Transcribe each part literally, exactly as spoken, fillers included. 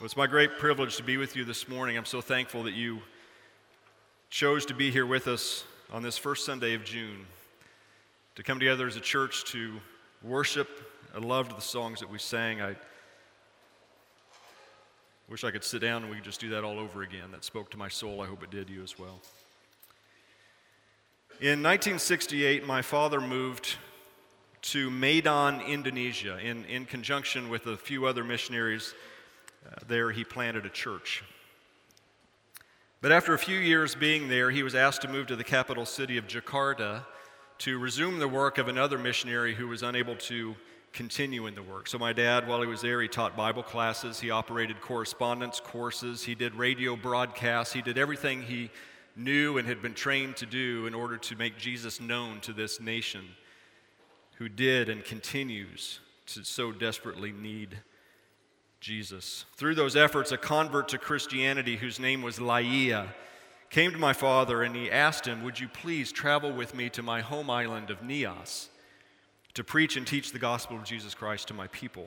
Well, it's my great privilege to be with you this morning. I'm so thankful that you chose to be here with us on this first Sunday of June, to come together as a church to worship. I loved the songs that we sang. I wish I could sit down and we could just do that all over again. That spoke to my soul. I hope it did you as well. In nineteen sixty-eight, my father moved to Medan, Indonesia. In, in conjunction with a few other missionaries, uh, there he planted a church. But after a few years being there, he was asked to move to the capital city of Jakarta to resume the work of another missionary who was unable to continue in the work. So my dad, while he was there, he taught Bible classes, he operated correspondence courses, he did radio broadcasts, he did everything he knew and had been trained to do in order to make Jesus known to this nation who did and continues to so desperately need Jesus. Through those efforts, a convert to Christianity whose name was Laia came to my father and he asked him, "Would you please travel with me to my home island of Nias to preach and teach the gospel of Jesus Christ to my people?"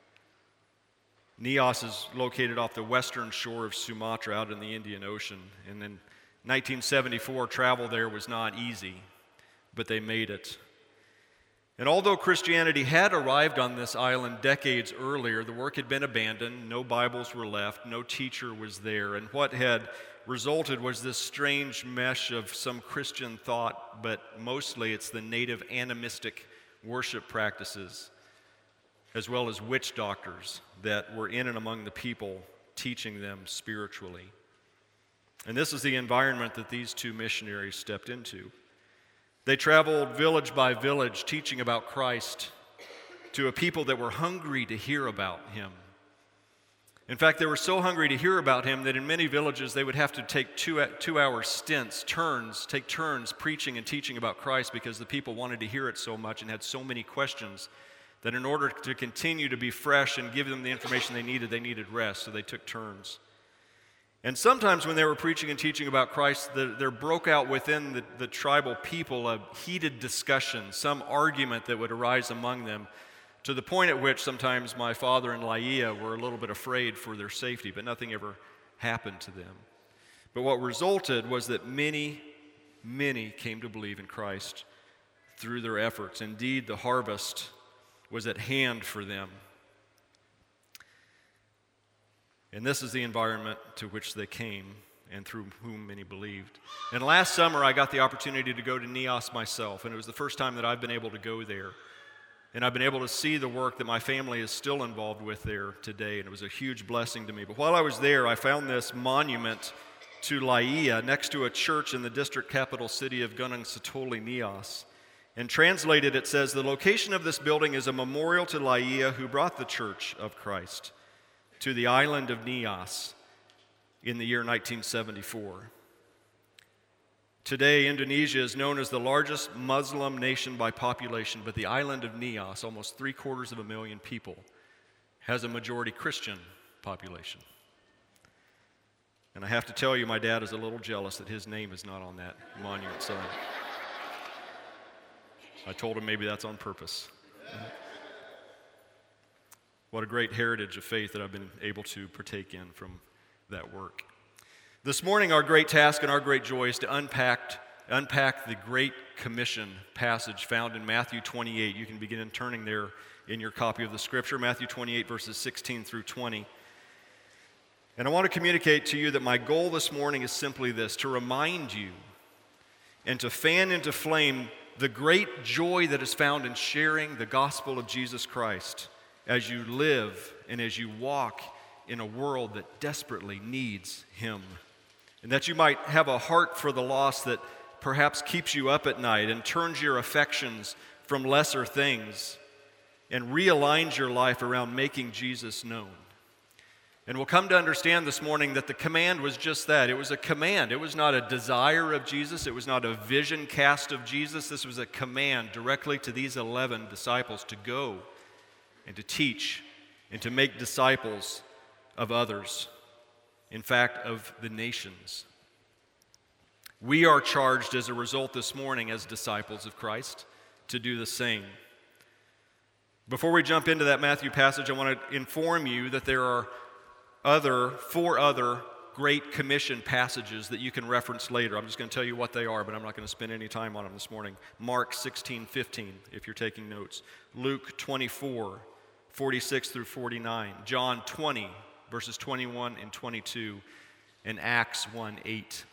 Nias is located off the western shore of Sumatra out in the Indian Ocean. And in nineteen seventy-four, travel there was not easy, but they made it. And although Christianity had arrived on this island decades earlier, the work had been abandoned, no Bibles were left, no teacher was there, and what had resulted was this strange mesh of some Christian thought, but mostly it's the native animistic worship practices, as well as witch doctors that were in and among the people, teaching them spiritually. And this is the environment that these two missionaries stepped into. They traveled village by village teaching about Christ to a people that were hungry to hear about him. In fact, they were so hungry to hear about him that in many villages they would have to take two, two-hour stints, turns, take turns preaching and teaching about Christ because the people wanted to hear it so much and had so many questions that in order to continue to be fresh and give them the information they needed, they needed rest, so they took turns. And sometimes when they were preaching and teaching about Christ, the, there broke out within the, the tribal people a heated discussion, some argument that would arise among them, to the point at which sometimes my father and Laia were a little bit afraid for their safety, but nothing ever happened to them. But what resulted was that many, many came to believe in Christ through their efforts. Indeed, the harvest was at hand for them. And this is the environment to which they came and through whom many believed. And last summer, I got the opportunity to go to Nias myself, and it was the first time that I've been able to go there. And I've been able to see the work that my family is still involved with there today, and it was a huge blessing to me. But while I was there, I found this monument to Laia next to a church in the district capital city of Gunung Sitoli, Nias. And translated, it says, "The location of this building is a memorial to Laia who brought the Church of Christ to the island of Nias in the year nineteen seventy-four. Today, Indonesia is known as the largest Muslim nation by population, but the island of Nias, almost three quarters of a million people, has a majority Christian population. And I have to tell you, my dad is a little jealous that his name is not on that monument sign. I told him maybe that's on purpose. What a great heritage of faith that I've been able to partake in from that work. This morning, our great task and our great joy is to unpack, unpack the Great Commission passage found in Matthew twenty-eight. You can begin turning there in your copy of the Scripture, Matthew twenty-eight, verses sixteen through twenty. And I want to communicate to you that my goal this morning is simply this: to remind you and to fan into flame the great joy that is found in sharing the gospel of Jesus Christ as you live and as you walk in a world that desperately needs Him. And that you might have a heart for the lost that perhaps keeps you up at night and turns your affections from lesser things and realigns your life around making Jesus known. And we'll come to understand this morning that the command was just that. It was a command. It was not a desire of Jesus. It was not a vision cast of Jesus. This was a command directly to these eleven disciples to go and to teach and to make disciples of others, in fact, of the nations. We are charged as a result this morning as disciples of Christ to do the same. Before we jump into that Matthew passage, I want to inform you that there are other, four other Great Commission passages that you can reference later. I'm just going to tell you what they are, but I'm not going to spend any time on them this morning. Mark sixteen fifteen, if you're taking notes. Luke twenty-four, forty-six through forty-nine. John twenty, verses twenty-one and twenty-two. And Acts one eight.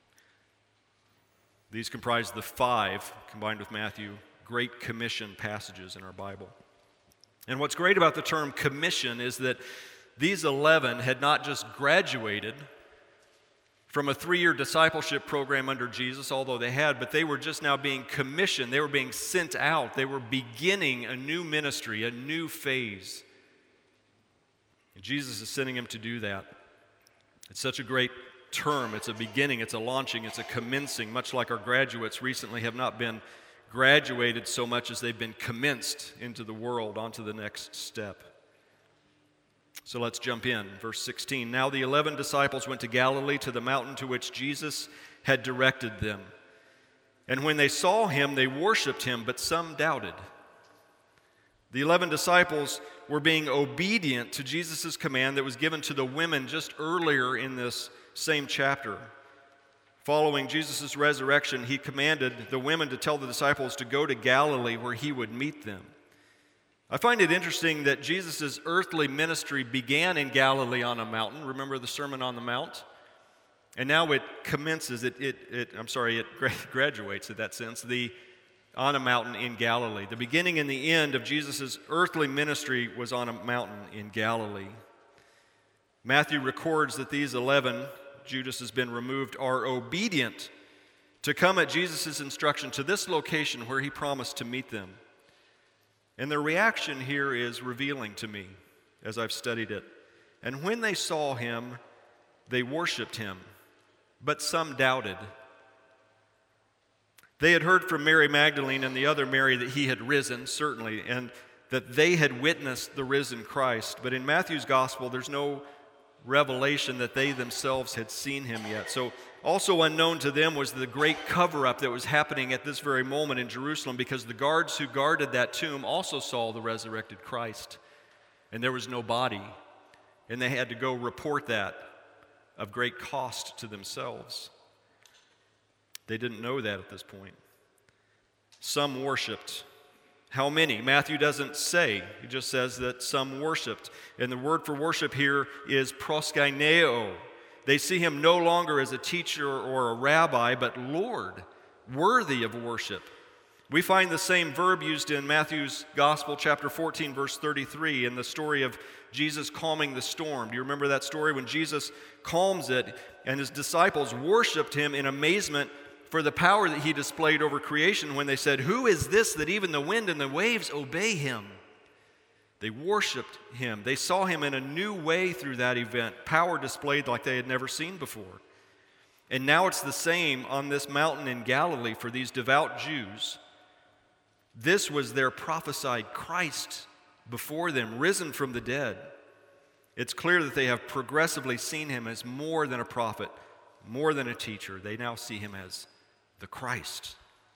These comprise the five, combined with Matthew, Great Commission passages in our Bible. And what's great about the term commission is that these eleven had not just graduated from a three-year discipleship program under Jesus, although they had, but they were just now being commissioned. They were being sent out. They were beginning a new ministry, a new phase. And Jesus is sending them to do that. It's such a great term. It's a beginning, it's a launching, it's a commencing, much like our graduates recently have not been graduated so much as they've been commenced into the world, onto the next step. So let's jump in. Verse sixteen. Now the eleven disciples went to Galilee, to the mountain to which Jesus had directed them. And when they saw him, they worshiped him, but some doubted. The eleven disciples were being obedient to Jesus' command that was given to the women just earlier in this same chapter. Following Jesus' resurrection, he commanded the women to tell the disciples to go to Galilee where he would meet them. I find it interesting that Jesus' earthly ministry began in Galilee on a mountain. Remember the Sermon on the Mount? And now it commences, it, it, it I'm sorry, it graduates in that sense, the, on a mountain in Galilee. The beginning and the end of Jesus' earthly ministry was on a mountain in Galilee. Matthew records that these eleven, Judas has been removed, are obedient to come at Jesus' instruction to this location where he promised to meet them. And their reaction here is revealing to me as I've studied it. And when they saw him, they worshiped him, but some doubted. They had heard from Mary Magdalene and the other Mary that he had risen, certainly, and that they had witnessed the risen Christ. But in Matthew's gospel, there's no revelation that they themselves had seen him yet. So also unknown to them was the great cover-up that was happening at this very moment in Jerusalem, because the guards who guarded that tomb also saw the resurrected Christ, and there was no body, and they had to go report that of great cost to themselves. They didn't know that at this point. Some worshiped. How many? Matthew doesn't say. He just says that some worshiped. And the word for worship here is proskuneo. They see him no longer as a teacher or a rabbi, but Lord, worthy of worship. We find the same verb used in Matthew's Gospel, chapter fourteen, verse thirty-three, in the story of Jesus calming the storm. Do you remember that story when Jesus calms it and his disciples worshiped him in amazement for the power that he displayed over creation when they said, "Who is this that even the wind and the waves obey him?" They worshiped him. They saw him in a new way through that event, power displayed like they had never seen before. And now it's the same on this mountain in Galilee for these devout Jews. This was their prophesied Christ before them, risen from the dead. It's clear that they have progressively seen him as more than a prophet, more than a teacher. They now see him as the Christ.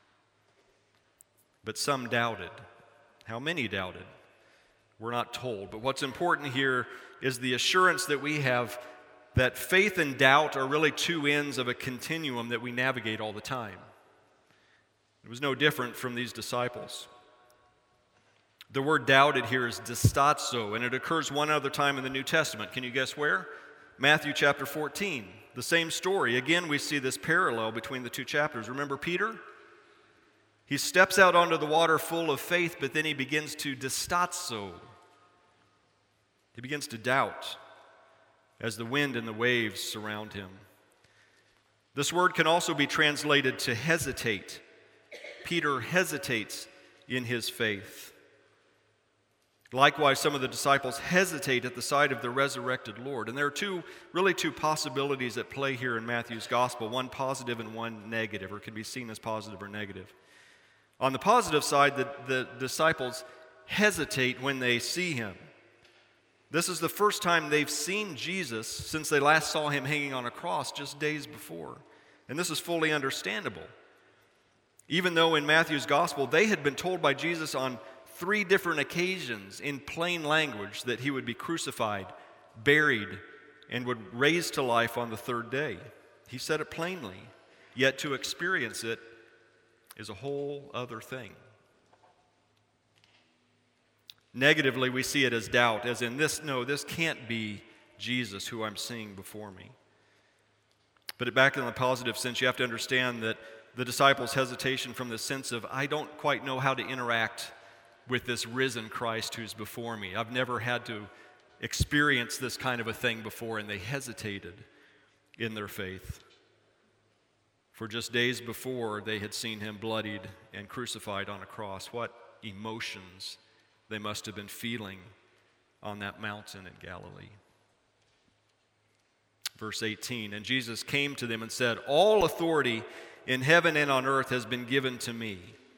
But some doubted. How many doubted? We're not told. But what's important here is the assurance that we have that faith and doubt are really two ends of a continuum that we navigate all the time. It was no different from these disciples. The word doubted here is distazo, and it occurs one other time in the New Testament. Can you guess where? Matthew chapter fourteen. The same story. Again, we see this parallel between the two chapters. Remember Peter? He steps out onto the water full of faith, but then he begins to distazo. He begins to doubt as the wind and the waves surround him. This word can also be translated to hesitate. Peter hesitates in his faith. Likewise, some of the disciples hesitate at the sight of the resurrected Lord. And there are two, really two possibilities at play here in Matthew's gospel, one positive and one negative, or can be seen as positive or negative. On the positive side, the, the disciples hesitate when they see him. This is the first time they've seen Jesus since they last saw him hanging on a cross just days before. And this is fully understandable. Even though in Matthew's gospel, they had been told by Jesus on three different occasions in plain language that he would be crucified, buried, and would raise to life on the third day. He said it plainly, yet to experience it is a whole other thing. Negatively, we see it as doubt, as in this, no, this can't be Jesus who I'm seeing before me. But back in the positive sense, you have to understand that the disciples' hesitation from the sense of, I don't quite know how to interact with this risen Christ who's before me. I've never had to experience this kind of a thing before, and they hesitated in their faith. For just days before, they had seen him bloodied and crucified on a cross. What emotions they must have been feeling on that mountain in Galilee. Verse eighteen, and Jesus came to them and said, all authority in heaven and on earth has been given to me.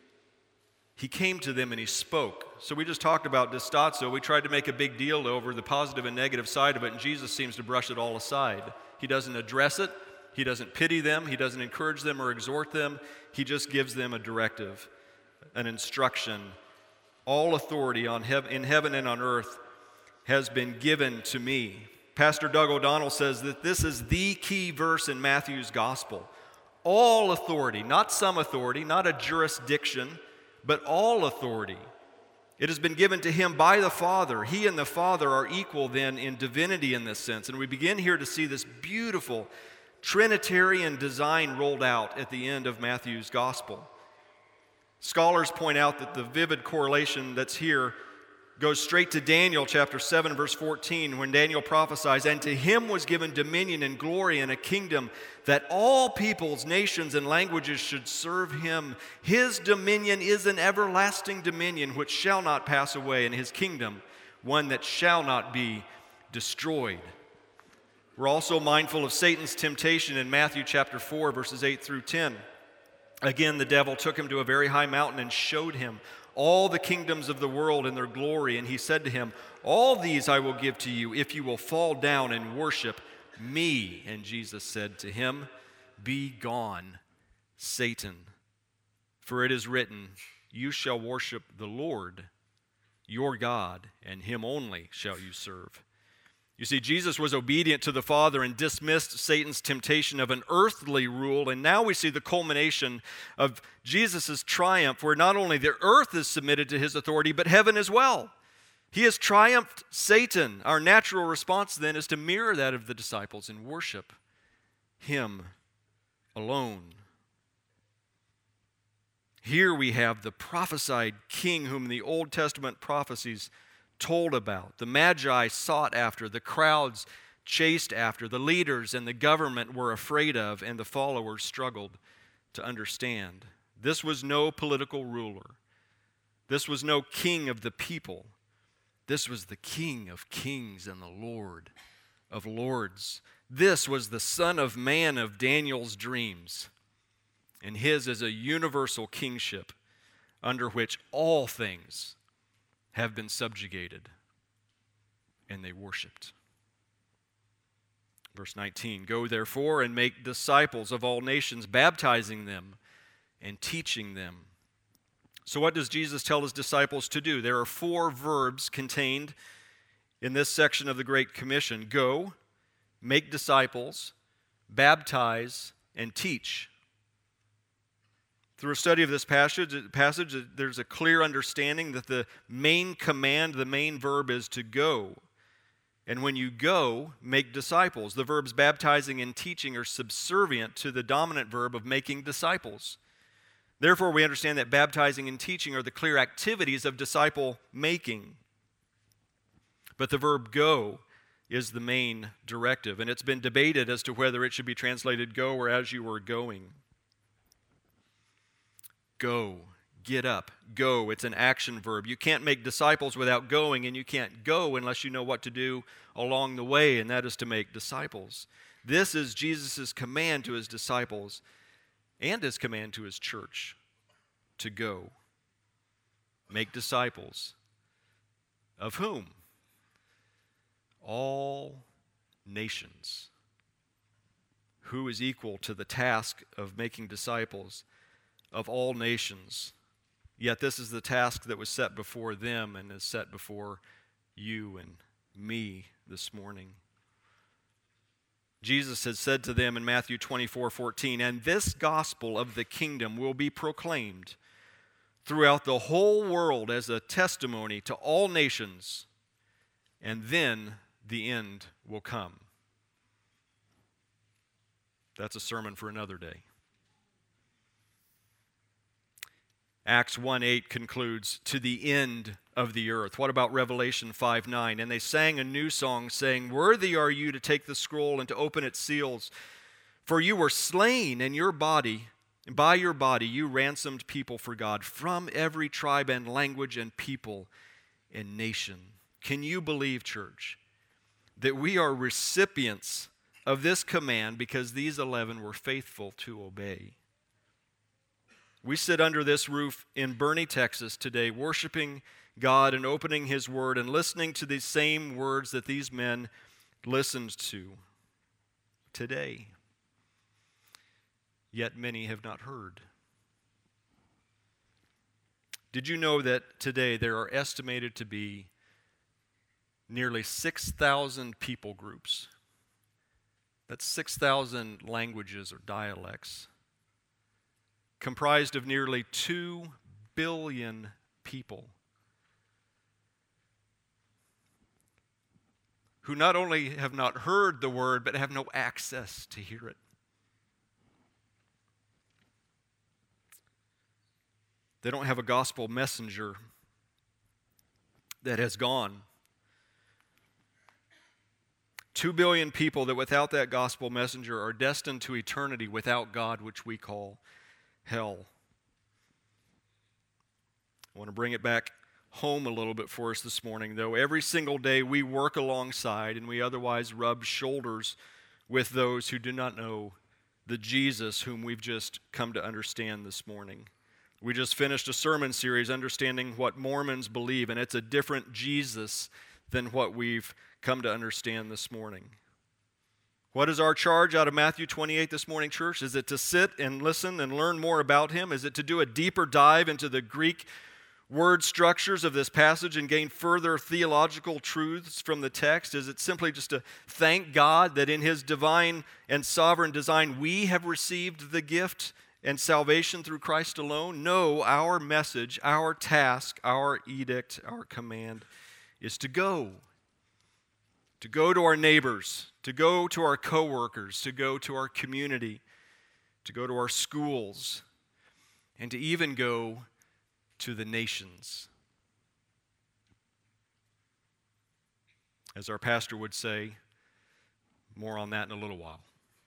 He came to them and he spoke. So we just talked about distazo. We tried to make a big deal over the positive and negative side of it, and Jesus seems to brush it all aside. He doesn't address it. He doesn't pity them. He doesn't encourage them or exhort them. He just gives them a directive, an instruction. All authority on hev- in heaven and on earth has been given to me. Pastor Doug O'Donnell says that this is the key verse in Matthew's gospel. All authority, not some authority, not a jurisdiction, but all authority. It has been given to him by the Father. He and the Father are equal then in divinity in this sense. And we begin here to see this beautiful Trinitarian design rolled out at the end of Matthew's gospel. Scholars point out that the vivid correlation that's here goes straight to Daniel chapter seven, verse fourteen, when Daniel prophesies, and to him was given dominion and glory and a kingdom that all peoples, nations, and languages should serve him. His dominion is an everlasting dominion which shall not pass away, and his kingdom one that shall not be destroyed. We're also mindful of Satan's temptation in Matthew chapter four, verses eight through ten. Again, the devil took him to a very high mountain and showed him all the kingdoms of the world and their glory. And he said to him, all these I will give to you if you will fall down and worship me. And Jesus said to him, be gone, Satan, for it is written, you shall worship the Lord, your God, and him only shall you serve. You see, Jesus was obedient to the Father and dismissed Satan's temptation of an earthly rule, and now we see the culmination of Jesus' triumph, where not only the earth is submitted to his authority, but heaven as well. He has triumphed Satan. Our natural response then is to mirror that of the disciples and worship him alone. Here we have the prophesied king whom the Old Testament prophecies told about, the Magi sought after, the crowds chased after, the leaders and the government were afraid of, and the followers struggled to understand. This was no political ruler. This was no king of the people. This was the King of kings and the Lord of lords. This was the Son of Man of Daniel's dreams, and his is a universal kingship under which all things have been subjugated, and they worshiped. Verse nineteen, go therefore and make disciples of all nations, baptizing them and teaching them. So what does Jesus tell his disciples to do? There are four verbs contained in this section of the Great Commission. Go, make disciples, baptize, and teach. Through a study of this passage, passage, there's a clear understanding that the main command, the main verb is to go. And when you go, make disciples. The verbs baptizing and teaching are subservient to the dominant verb of making disciples. Therefore, we understand that baptizing and teaching are the clear activities of disciple making. But the verb go is the main directive, and it's been debated as to whether it should be translated go or as you were going. Go, get up, go. It's an action verb. You can't make disciples without going, and you can't go unless you know what to do along the way, and that is to make disciples. This is Jesus' command to his disciples and his command to his church, to go. Make disciples. Of whom? All nations. Who is equal to the task of making disciples? Of all nations. Yet this is the task that was set before them and is set before you and me this morning. Jesus had said to them in Matthew twenty-four fourteen, "And this gospel of the kingdom will be proclaimed throughout the whole world as a testimony to all nations, and then the end will come." That's a sermon for another day. Acts one eight concludes, "To the end of the earth." What about Revelation five nine? "And they sang a new song, saying, 'Worthy are you to take the scroll and to open its seals. For you were slain, and your body, and by your body you ransomed people for God from every tribe and language and people and nation.'" Can you believe, church, that we are recipients of this command because these eleven were faithful to obey? We sit under this roof in Boerne, Texas today, worshiping God and opening His Word and listening to the same words that these men listened to today. Yet many have not heard. Did you know that today there are estimated to be nearly six thousand people groups? That's six thousand languages or dialects, comprised of nearly two billion people, who not only have not heard the word, but have no access to hear it. They don't have a gospel messenger that has gone. Two billion people that without that gospel messenger are destined to eternity without God, which we call hell. I want to bring it back home a little bit for us this morning, though. Every single day we work alongside and we otherwise rub shoulders with those who do not know the Jesus whom we've just come to understand this morning. We just finished a sermon series understanding what Mormons believe, and it's a different Jesus than what we've come to understand this morning. What is our charge out of Matthew twenty-eight this morning, church? Is it to sit and listen and learn more about Him? Is it to do a deeper dive into the Greek word structures of this passage and gain further theological truths from the text? Is it simply just to thank God that in His divine and sovereign design we have received the gift and salvation through Christ alone? No, our message, our task, our edict, our command is to go. To go to our neighbors, to go to our coworkers, to go to our community, to go to our schools, and to even go to the nations. As our pastor would say, more on that in a little while.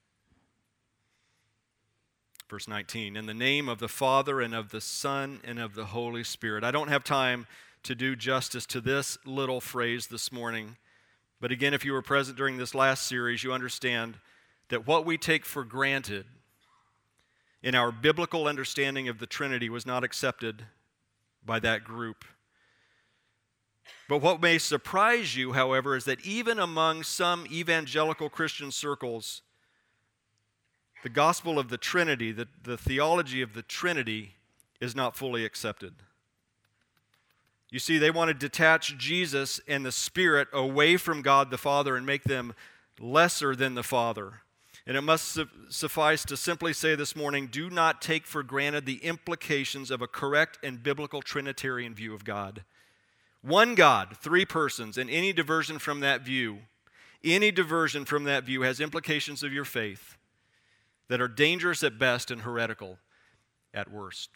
Verse nineteen, "In the name of the Father and of the Son and of the Holy Spirit." I don't have time to do justice to this little phrase this morning. But again, if you were present during this last series, you understand that what we take for granted in our biblical understanding of the Trinity was not accepted by that group. But what may surprise you, however, is that even among some evangelical Christian circles, the gospel of the Trinity, the, the theology of the Trinity, is not fully accepted. You see, they want to detach Jesus and the Spirit away from God the Father and make them lesser than the Father. And it must su- suffice to simply say this morning, do not take for granted the implications of a correct and biblical Trinitarian view of God. One God, three persons, and any diversion from that view, any diversion from that view has implications of your faith that are dangerous at best and heretical at worst.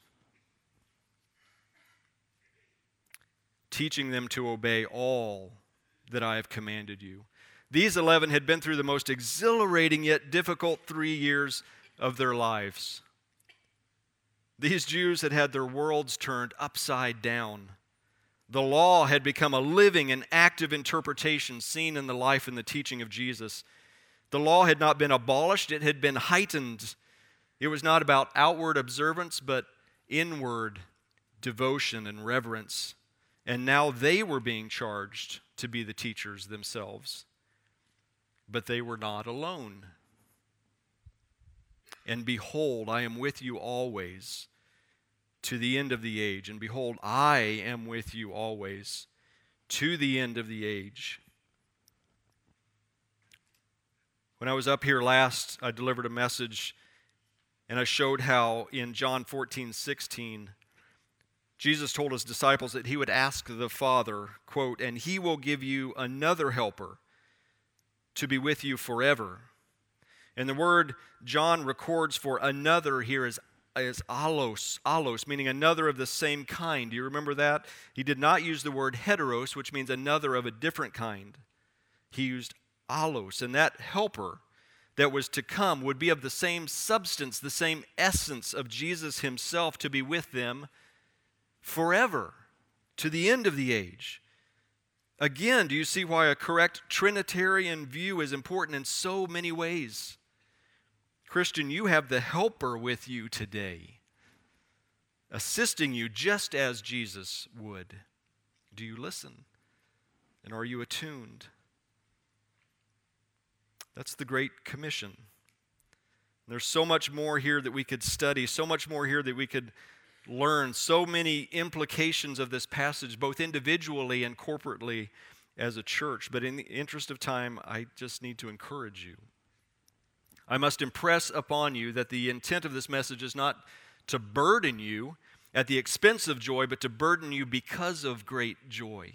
Teaching them to obey all that I have commanded you. These eleven had been through the most exhilarating yet difficult three years of their lives. These Jews had had their worlds turned upside down. The law had become a living and active interpretation seen in the life and the teaching of Jesus. The law had not been abolished, it had been heightened. It was not about outward observance, but inward devotion and reverence. And now they were being charged to be the teachers themselves. But they were not alone. And behold, I am with you always to the end of the age. And behold, I am with you always to the end of the age. When I was up here last, I delivered a message, and I showed how in John fourteen sixteen, Jesus told his disciples that he would ask the Father, quote, "and he will give you another helper to be with you forever." And the word John records for another here is, is allos, allos, meaning another of the same kind. Do you remember that? He did not use the word heteros, which means another of a different kind. He used allos, and that helper that was to come would be of the same substance, the same essence of Jesus himself, to be with them forever, to the end of the age. Again, do you see why a correct Trinitarian view is important in so many ways? Christian, you have the helper with you today, assisting you just as Jesus would. Do you listen? And are you attuned? That's the Great Commission. There's so much more here that we could study, so much more here that we could learn, so many implications of this passage, both individually and corporately as a church. But in the interest of time, I just need to encourage you. I must impress upon you that the intent of this message is not to burden you at the expense of joy, but to burden you because of great joy.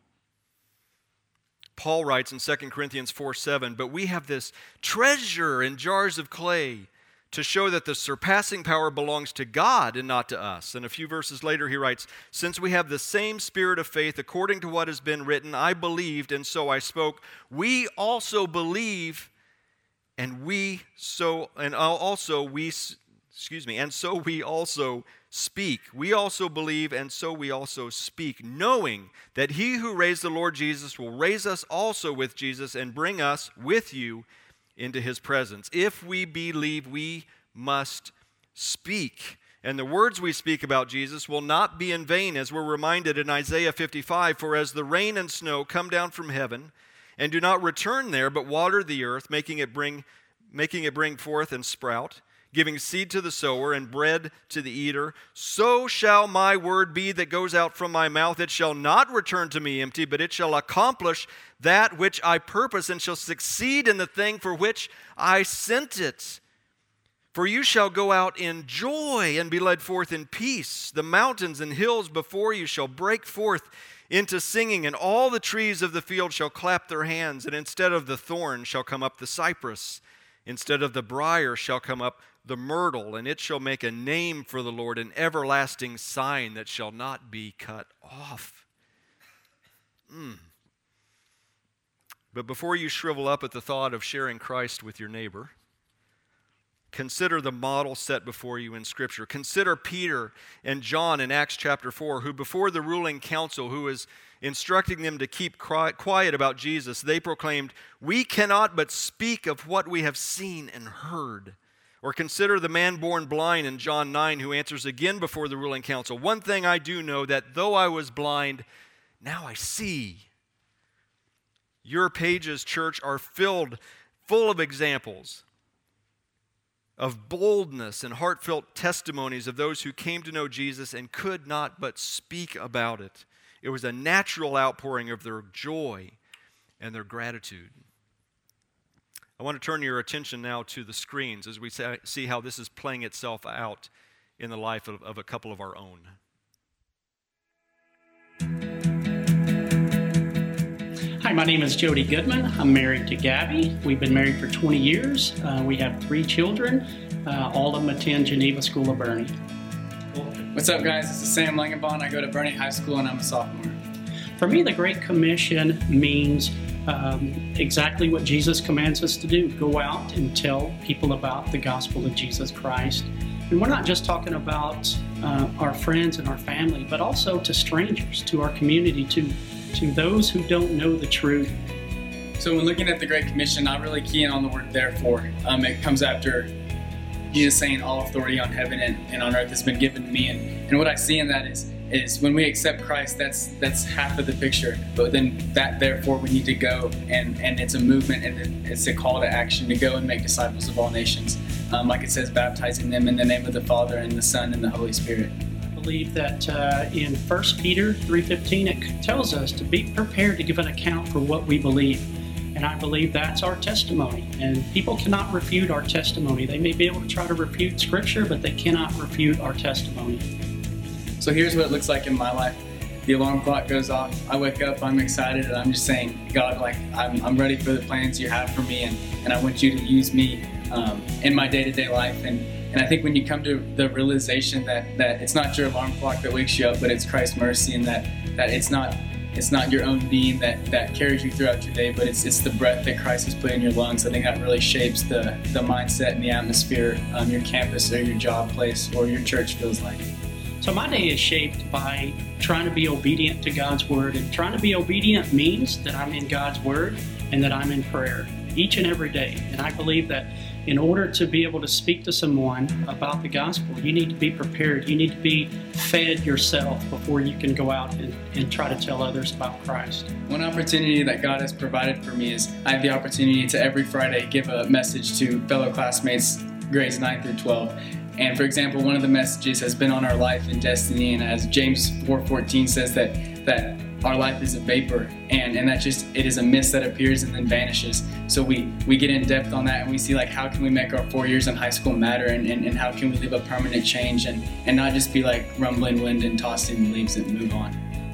Paul writes in Second Corinthians four seven, "But we have this treasure in jars of clay to show that the surpassing power belongs to God and not to us." And a few verses later he writes, "Since we have the same spirit of faith, according to what has been written, I believed and so I spoke. We also believe and we so and also we excuse me, and so we also speak. We also believe, and so we also speak, knowing that he who raised the Lord Jesus will raise us also with Jesus and bring us with you into his presence. If we believe, we must speak. And the words we speak about Jesus will not be in vain, as we're reminded in Isaiah fifty-five, for as the rain and snow come down from heaven and do not return there, but water the earth, making it bring, making it bring forth and sprout, giving seed to the sower and bread to the eater, so shall my word be that goes out from my mouth. It shall not return to me empty, but it shall accomplish that which I purpose and shall succeed in the thing for which I sent it. For you shall go out in joy and be led forth in peace. The mountains and hills before you shall break forth into singing, and all the trees of the field shall clap their hands, and instead of the thorn shall come up the cypress, instead of the briar shall come up the myrtle, and it shall make a name for the Lord, an everlasting sign that shall not be cut off. Mm. But before you shrivel up at the thought of sharing Christ with your neighbor, consider the model set before you in Scripture. Consider Peter and John in Acts chapter four, who before the ruling council, who was instructing them to keep quiet about Jesus, they proclaimed, "We cannot but speak of what we have seen and heard." Or consider the man born blind in John nine, who answers again before the ruling council, "One thing I do know, that though I was blind, now I see." Your pages, church, are filled full of examples of boldness and heartfelt testimonies of those who came to know Jesus and could not but speak about it. It was a natural outpouring of their joy and their gratitude. I want to turn your attention now to the screens as we see how this is playing itself out in the life of, of a couple of our own. Hi, my name is Jody Goodman. I'm married to Gabby. We've been married for twenty years. Uh, we have three children. Uh, all of them attend Geneva School of Boerne. What's up, guys? This is Sam Langenbaum. I go to Boerne High School and I'm a sophomore. For me, the Great Commission means um, exactly what Jesus commands us to do. Go out and tell people about the gospel of Jesus Christ. And we're not just talking about uh, our friends and our family, but also to strangers, to our community, to, to those who don't know the truth. So when looking at the Great Commission, I really key in on the word therefore. Um, it comes after Jesus saying all authority on heaven and, and on earth has been given to me. And, and what I see in that is, is when we accept Christ, that's that's half of the picture. But then that therefore we need to go, and, and it's a movement and it's a call to action to go and make disciples of all nations. Um, like it says, baptizing them in the name of the Father and the Son and the Holy Spirit. I believe that uh, in First Peter three fifteen it tells us to be prepared to give an account for what we believe. And I believe that's our testimony. And people cannot refute our testimony. They may be able to try to refute Scripture, but they cannot refute our testimony. So here's what it looks like in my life. The alarm clock goes off. I wake up, I'm excited, and I'm just saying, God, like, I'm, I'm ready for the plans you have for me, and, and I want you to use me um, in my day-to-day life. And, and I think when you come to the realization that, that it's not your alarm clock that wakes you up, but it's Christ's mercy, and that, that it's not it's not your own being that, that carries you throughout your day, but it's it's the breath that Christ has put in your lungs. I think that really shapes the, the mindset and the atmosphere um, your campus or your job place or your church feels like. So my day is shaped by trying to be obedient to God's Word. And trying to be obedient means that I'm in God's Word and that I'm in prayer each and every day. And I believe that in order to be able to speak to someone about the gospel, you need to be prepared. You need to be fed yourself before you can go out and, and try to tell others about Christ. One opportunity that God has provided for me is I have the opportunity to every Friday give a message to fellow classmates, grades nine through twelve. And for example, one of the messages has been on our life and destiny, and as James four fourteen says that that our life is a vapor, and, and that just, it is a mist that appears and then vanishes. So we, we get in depth on that, and we see like how can we make our four years in high school matter, and, and, and how can we leave a permanent change and, and not just be like rumbling wind and tossing leaves and move on.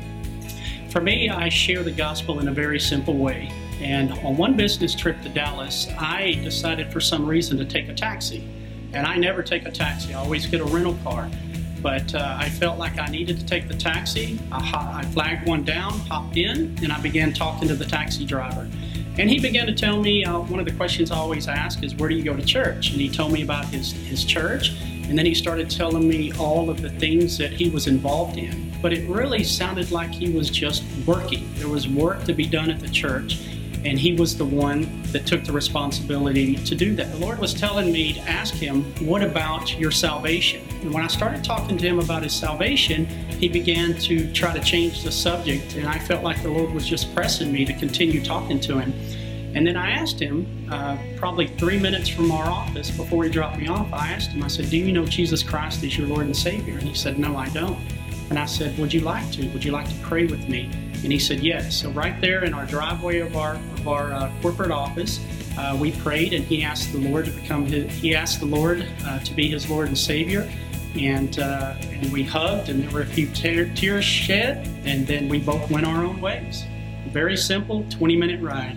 For me, I share the gospel in a very simple way. And on one business trip to Dallas, I decided for some reason to take a taxi. And I never take a taxi, I always get a rental car. But uh, I felt like I needed to take the taxi. I, I flagged one down, hopped in, and I began talking to the taxi driver. And he began to tell me, uh, one of the questions I always ask is, where do you go to church? And he told me about his, his church. And then he started telling me all of the things that he was involved in. But it really sounded like he was just working. There was work to be done at the church. And he was the one that took the responsibility to do that. The Lord was telling me to ask him, what about your salvation? And when I started talking to him about his salvation, he began to try to change the subject. And I felt like the Lord was just pressing me to continue talking to him. And then I asked him, uh, probably three minutes from our office before he dropped me off, I asked him, I said, do you know Jesus Christ is your Lord and Savior? And he said, no, I don't. And I said, would you like to? Would you like to pray with me? And he said, yes. So right there in our driveway of our of our uh, corporate office, uh, we prayed, and he asked the Lord to become his, he asked the Lord uh, to be his Lord and Savior. And uh, and we hugged, and there were a few te- tears shed, and then we both went our own ways. Very simple, twenty minute ride.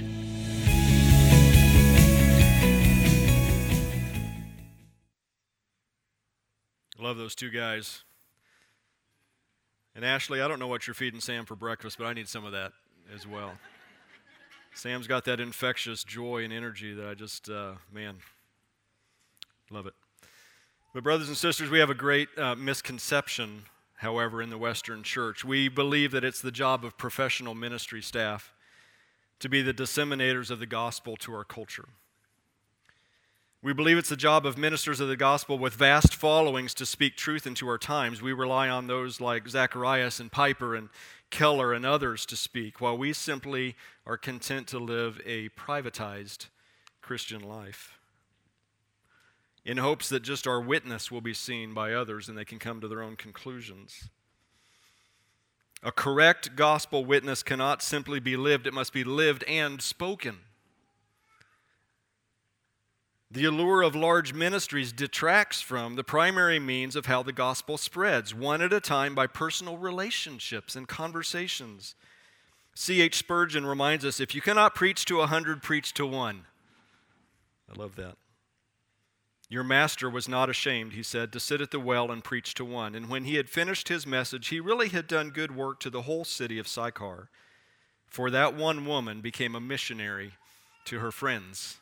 I love those two guys. And Ashley, I don't know what you're feeding Sam for breakfast, but I need some of that as well. Sam's got that infectious joy and energy that I just, uh, man, love it. But brothers and sisters, we have a great uh, misconception, however, in the Western Church. We believe that it's the job of professional ministry staff to be the disseminators of the gospel to our culture. We believe it's the job of ministers of the gospel with vast followings to speak truth into our times. We rely on those like Zacharias and Piper and Keller and others to speak, while we simply are content to live a privatized Christian life in hopes that just our witness will be seen by others and they can come to their own conclusions. A correct gospel witness cannot simply be lived, it must be lived and spoken. The allure of large ministries detracts from the primary means of how the gospel spreads, one at a time by personal relationships and conversations. C H Spurgeon reminds us, if you cannot preach to a hundred, preach to one. I love that. Your master was not ashamed, he said, to sit at the well and preach to one. And when he had finished his message, he really had done good work to the whole city of Sychar. For that one woman became a missionary to her friends.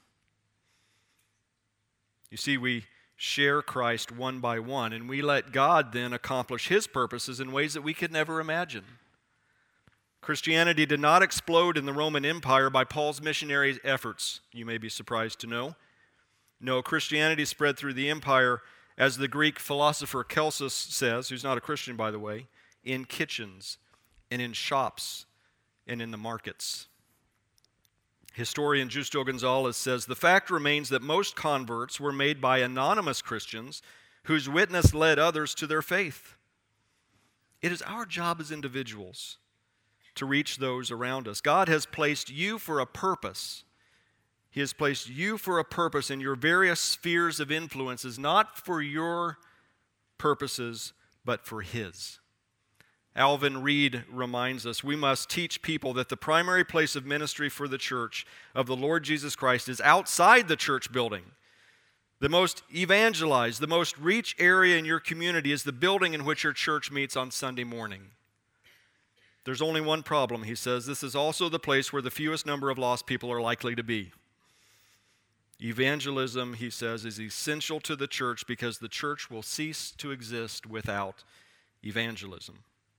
You see, we share Christ one by one, and we let God then accomplish his purposes in ways that we could never imagine. Christianity did not explode in the Roman Empire by Paul's missionary efforts, you may be surprised to know. No, Christianity spread through the empire, as the Greek philosopher Celsus says, who's not a Christian, by the way, in kitchens and in shops and in the markets. Historian Justo Gonzalez says, the fact remains that most converts were made by anonymous Christians whose witness led others to their faith. It is our job as individuals to reach those around us. God has placed you for a purpose He has placed you for a purpose in your various spheres of influences, not for your purposes, but for His. Alvin Reed reminds us we must teach people that the primary place of ministry for the church of the Lord Jesus Christ is outside the church building. The most evangelized, the most reach area in your community is the building in which your church meets on Sunday morning. There's only one problem, he says. This is also the place where the fewest number of lost people are likely to be. Evangelism, he says, is essential to the church because the church will cease to exist without evangelism.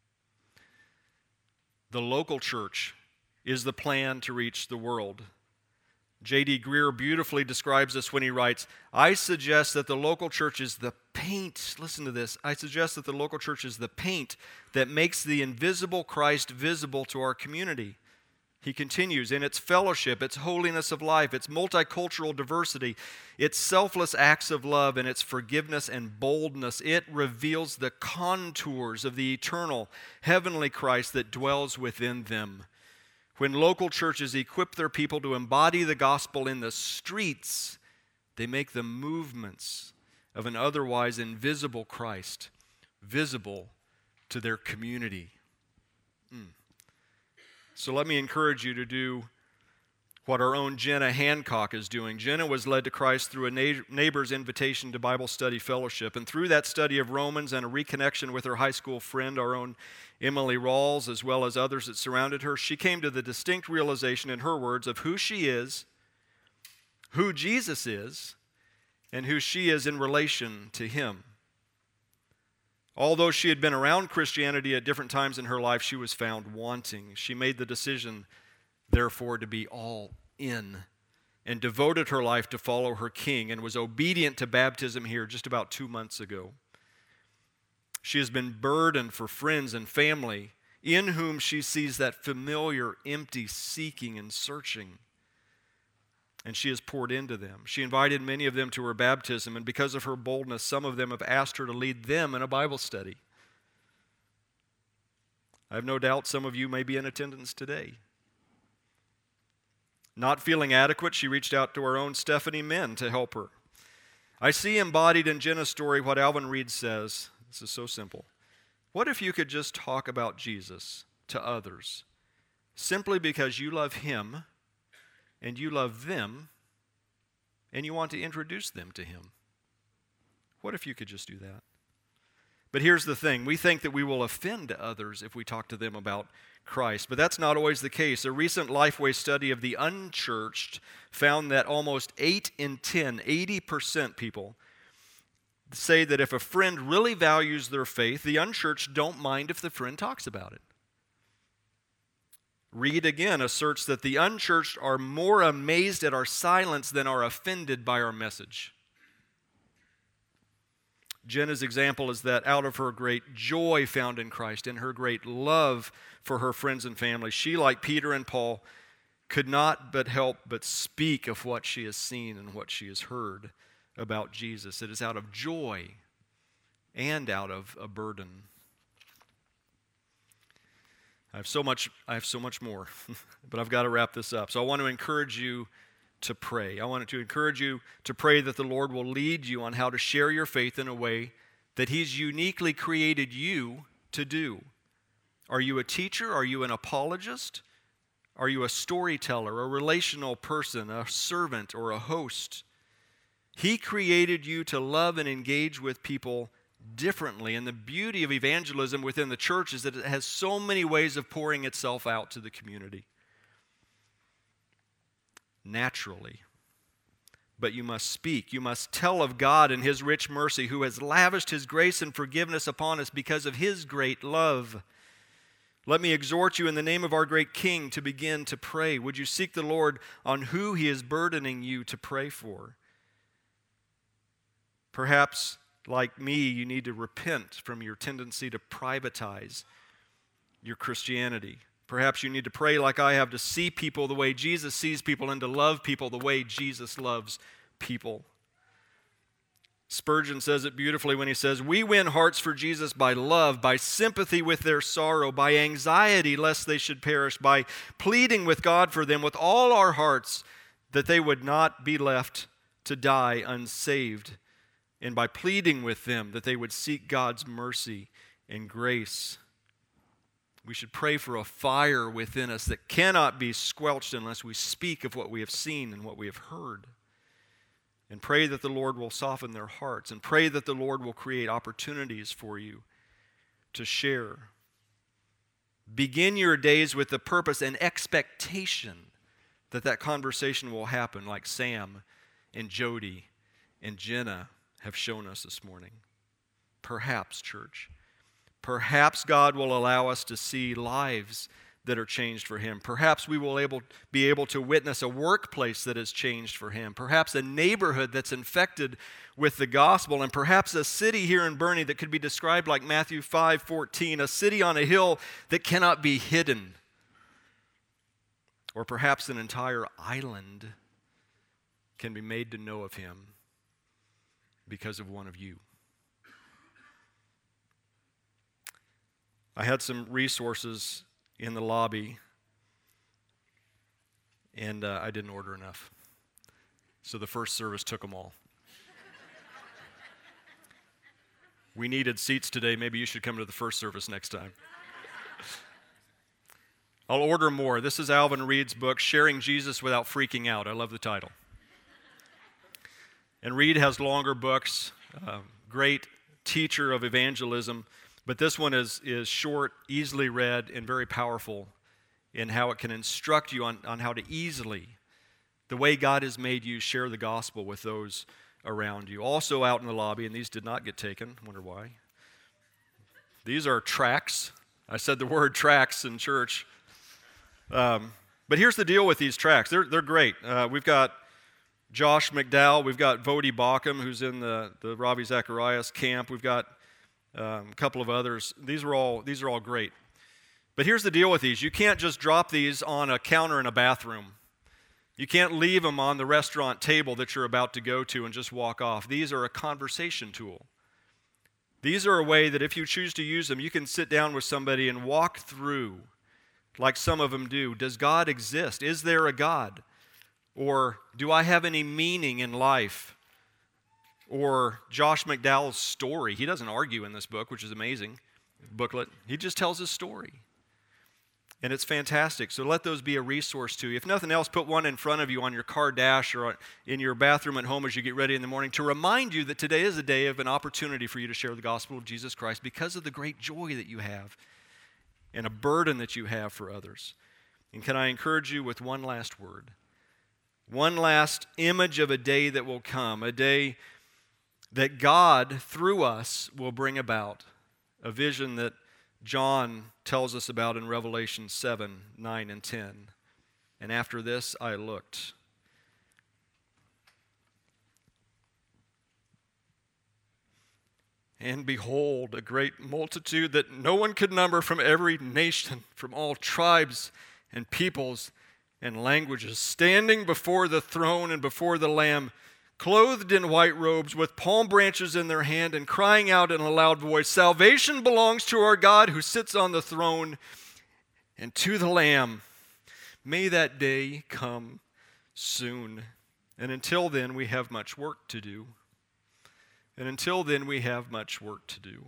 The local church is the plan to reach the world. J D Greer beautifully describes this when he writes, I suggest that the local church is the paint. Listen to this. I suggest that the local church is the paint that makes the invisible Christ visible to our community. He continues, in its fellowship, its holiness of life, its multicultural diversity, its selfless acts of love, and its forgiveness and boldness, it reveals the contours of the eternal, heavenly Christ that dwells within them. When local churches equip their people to embody the gospel in the streets, they make the movements of an otherwise invisible Christ visible to their community. Mm. So let me encourage you to do what our own Jenna Hancock is doing. Jenna was led to Christ through a neighbor's invitation to Bible study fellowship, and through that study of Romans and a reconnection with her high school friend, our own Emily Rawls, as well as others that surrounded her, she came to the distinct realization, in her words, of who she is, who Jesus is, and who she is in relation to Him. Although she had been around Christianity at different times in her life, she was found wanting. She made the decision, therefore, to be all in and devoted her life to follow her King and was obedient to baptism here just about two months ago. She has been burdened for friends and family in whom she sees that familiar, empty seeking and searching. And she has poured into them. She invited many of them to her baptism, and because of her boldness, some of them have asked her to lead them in a Bible study. I have no doubt some of you may be in attendance today. Not feeling adequate, she reached out to our own Stephanie Min to help her. I see embodied in Jenna's story what Alvin Reed says. This is so simple. What if you could just talk about Jesus to others simply because you love Him and you love them, and you want to introduce them to Him? What if you could just do that? But here's the thing. We think that we will offend others if we talk to them about Christ, but that's not always the case. A recent Lifeway study of the unchurched found that almost eight in ten, eighty percent people, say that if a friend really values their faith, the unchurched don't mind if the friend talks about it. Reed again asserts that the unchurched are more amazed at our silence than are offended by our message. Jenna's example is that out of her great joy found in Christ and her great love for her friends and family, she, like Peter and Paul, could not but help but speak of what she has seen and what she has heard about Jesus. It is out of joy and out of a burden. I have so much, I have so much more, but I've got to wrap this up. So I want to encourage you to pray. I want to encourage you to pray that the Lord will lead you on how to share your faith in a way that He's uniquely created you to do. Are you a teacher? Are you an apologist? Are you a storyteller, a relational person, a servant, or a host? He created you to love and engage with people differently. And the beauty of evangelism within the church is that it has so many ways of pouring itself out to the community. Naturally. But you must speak. You must tell of God and His rich mercy, who has lavished His grace and forgiveness upon us because of His great love. Let me exhort you in the name of our great King to begin to pray. Would you seek the Lord on who He is burdening you to pray for? Perhaps, like me, you need to repent from your tendency to privatize your Christianity. Perhaps you need to pray like I have to see people the way Jesus sees people and to love people the way Jesus loves people. Spurgeon says it beautifully when he says, we win hearts for Jesus by love, by sympathy with their sorrow, by anxiety lest they should perish, by pleading with God for them with all our hearts. that they would not be left to die unsaved, and by pleading with them that they would seek God's mercy and grace. We should pray for a fire within us that cannot be squelched unless we speak of what we have seen and what we have heard. And pray that the Lord will soften their hearts, and pray that the Lord will create opportunities for you to share. Begin your days with the purpose and expectation that that conversation will happen, like Sam and Jody and Jenna have shown us this morning. Perhaps, church, perhaps God will allow us to see lives that are changed for Him. Perhaps we will able, be able to witness a workplace that is changed for Him. Perhaps a neighborhood that's infected with the gospel. And perhaps a city here in Boerne that could be described like Matthew five fourteen, a city on a hill that cannot be hidden. Or perhaps an entire island can be made to know of Him because of one of you. I had some resources in the lobby, and uh, I didn't order enough. So the first service took them all. We needed seats today. Maybe you should come to the first service next time. I'll order more. This is Alvin Reed's book, Sharing Jesus Without Freaking Out. I love the title. And Reed has longer books, uh, great teacher of evangelism, but this one is, is short, easily read, and very powerful in how it can instruct you on, on how to easily, the way God has made you, share the gospel with those around you. Also out in the lobby, and these did not get taken, wonder why. These are tracts. I said the word tracts in church. Um, but here's the deal with these tracts. They're, they're great. Uh, we've got Josh McDowell. We've got Vody Bauckham, who's in the, the Ravi Zacharias camp. We've got um, a couple of others. These are all these are all great. But here's the deal with these. You can't just drop these on a counter in a bathroom. You can't leave them on the restaurant table that you're about to go to and just walk off. These are a conversation tool. These are a way that if you choose to use them, you can sit down with somebody and walk through, like some of them do. Does God exist? Is there a God? Or do I have any meaning in life? Or Josh McDowell's story. He doesn't argue in this book, which is amazing. Booklet. He just tells his story. And it's fantastic. So let those be a resource to you. If nothing else, put one in front of you on your car dash or in your bathroom at home as you get ready in the morning to remind you that today is a day of an opportunity for you to share the gospel of Jesus Christ because of the great joy that you have and a burden that you have for others. And can I encourage you with one last word? One last image of a day that will come, a day that God, through us, will bring about, a vision that John tells us about in Revelation seven, nine, and ten. And after this I looked. And behold, a great multitude that no one could number from every nation, from all tribes and peoples and languages, standing before the throne and before the Lamb, clothed in white robes, with palm branches in their hand, and crying out in a loud voice, "Salvation belongs to our God who sits on the throne and to the Lamb." May that day come soon. And until then, we have much work to do. And until then, we have much work to do.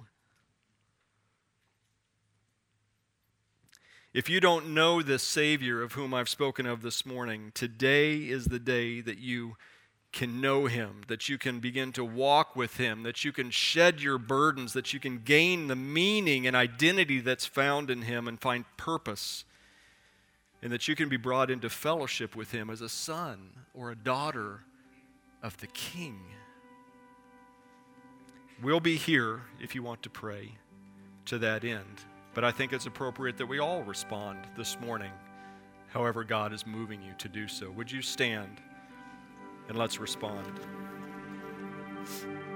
If you don't know this Savior of whom I've spoken of this morning, today is the day that you can know Him, that you can begin to walk with Him, that you can shed your burdens, that you can gain the meaning and identity that's found in Him and find purpose, and that you can be brought into fellowship with Him as a son or a daughter of the King. We'll be here if you want to pray to that end, but I think it's appropriate that we all respond this morning, however God is moving you to do so. Would you stand? And let's respond.